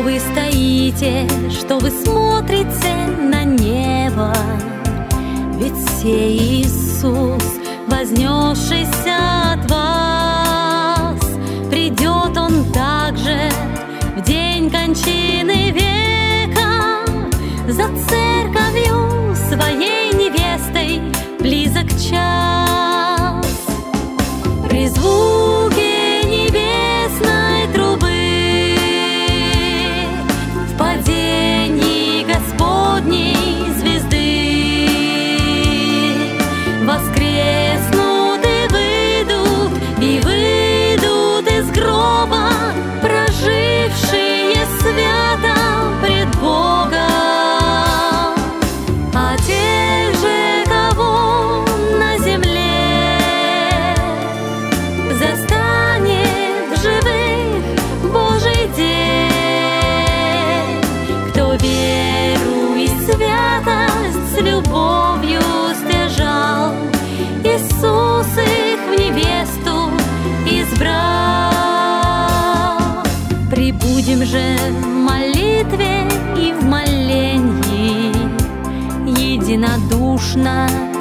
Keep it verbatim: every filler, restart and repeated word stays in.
вы стоите, что вы смотрите на небо? Ведь сей Иисус, вознесшийся от вас, придет Он также в день кончины века за церковью своей невестой близок час. При звуке небесной трубы в падении Господней звезды воскреснут и выйдут, и выйдут из гроба, прожившие свято пред Богом. А те же, кого на земле застанет в живых Божий день, кто веру и святость с любовью стяжал, Иисус их в невесту избрал. Прибудем же в молитве и в молении единодушно